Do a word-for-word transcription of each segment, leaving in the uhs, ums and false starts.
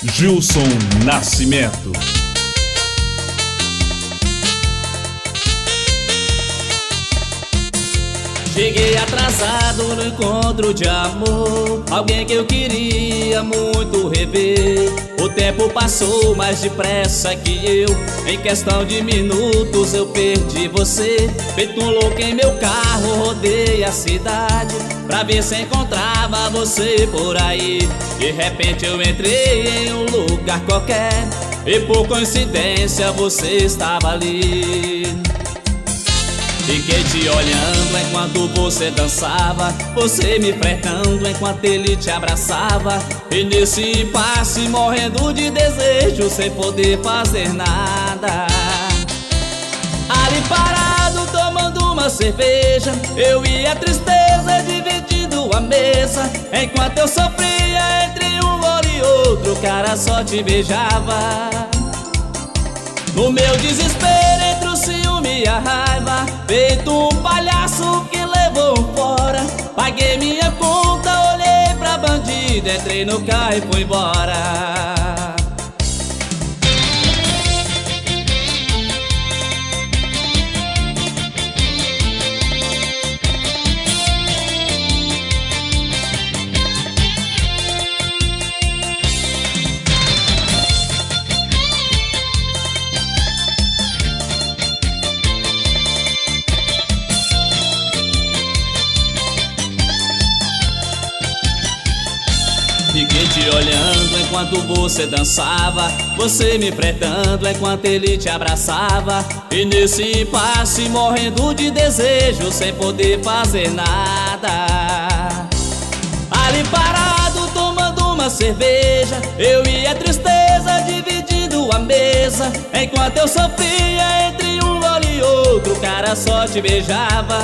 Gilson Nascimento. Cheguei atrasado no encontro de amor, alguém que eu queria muito rever. O tempo passou mais depressa que eu, em questão de minutos eu perdi você. Feito um louco em meu carro, rodei a cidade pra ver se encontrava você por aí. De repente eu entrei em um lugar qualquer e por coincidência você estava ali. Fiquei te olhando enquanto você dançava, você me flertando enquanto ele te abraçava. E nesse impasse morrendo de desejo, sem poder fazer nada. Ali parado tomando uma cerveja, eu e a tristeza dividindo a mesa. Enquanto eu sofria entre um gole e outro, o cara só te beijava. No meu desespero entre o ciúme e a raiva, feito um palhaço que levou fora. Paguei minha conta, olhei pra bandida, entrei no carro e fui embora. Fiquei te olhando enquanto você dançava, você me flertando enquanto ele te abraçava. E nesse impasse morrendo de desejo, sem poder fazer nada. Ali parado tomando uma cerveja, eu e a tristeza dividindo a mesa. Enquanto eu sofria entre um gole e outro, o cara só te beijava.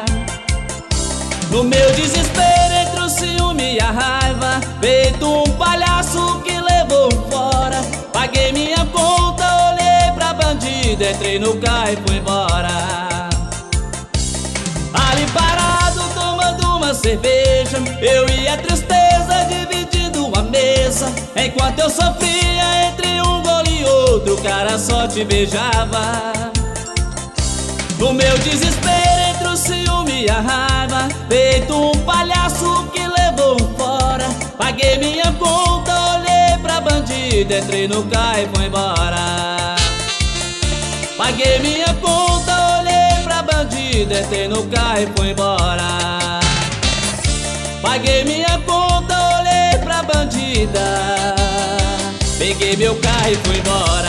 No meu desespero entre o ciúme e a raiva, feito um palhaço que levou fora. Paguei minha conta, olhei pra bandida, entrei no carro e fui embora. Ali parado tomando uma cerveja, eu e a tristeza dividindo a mesa. Enquanto eu sofria entre um gole e outro, o cara só te beijava. No meu desespero entre o ciúme e a raiva, feito um palhaço que levou fora. Paguei minha conta, olhei pra bandida, entrei no carro e fui embora. Paguei minha conta, olhei pra bandida, entrei no carro e fui embora. Paguei minha conta, olhei pra bandida, peguei meu carro e fui embora.